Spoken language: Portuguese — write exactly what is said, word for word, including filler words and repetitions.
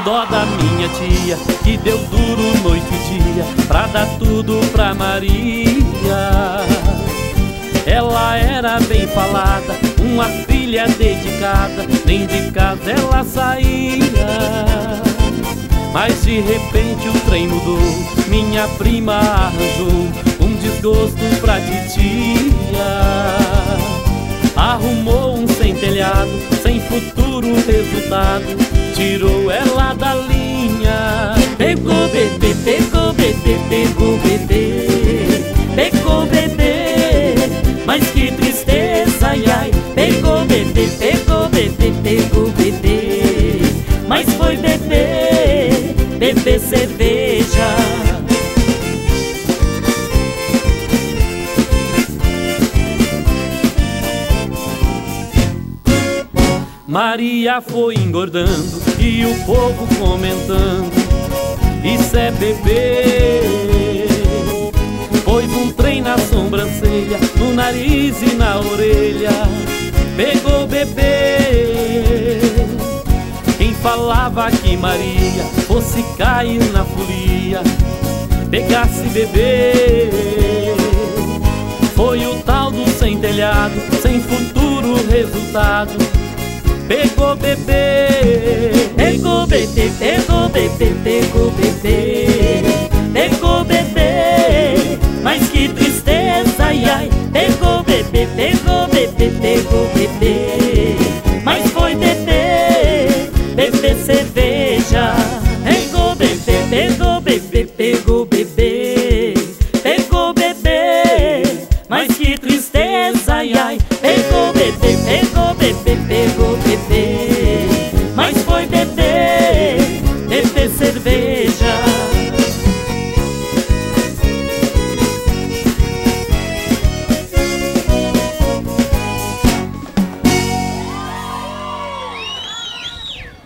dó da minha tia, que deu duro noite e dia pra dar tudo pra Maria. Ela era bem falada, uma filha dedicada, nem de casa ela saía. Mas de repente o trem mudou, minha prima arranjou um desgosto pra titia. Arrumou um sem telhado, sem futuro resultado, tirou ela da linha. Pegou bebê, pegou bebê, pegou bebê, pegou bebê, mas que tristeza, ai ai. Pegou bebê, pegou bebê, pegou bebê, mas foi bebê, bebê cerveja. Maria foi engordando e o povo comentando: isso é bebê. Pôs um trem na sobrancelha, no nariz e na orelha. Pegou bebê. Quem falava que Maria fosse cair na folia, pegasse bebê, foi o tal do sem telhado, sem futuro resultado. Pegou bebê, pegou bebê, pegou bebê, pegou bebê, pegou bebê, mas que tristeza, ai ai. Pegou bebê, pegou bebê, pegou bebê, mas foi bebê, bebê cerveja. Pegou bebê, pegou bebê, pegou bebê, pegou bebê, mas que tristeza, ai ai. Pegou bebê, pegou bebê, pegou bebê, mas foi bebê, bebê cerveja.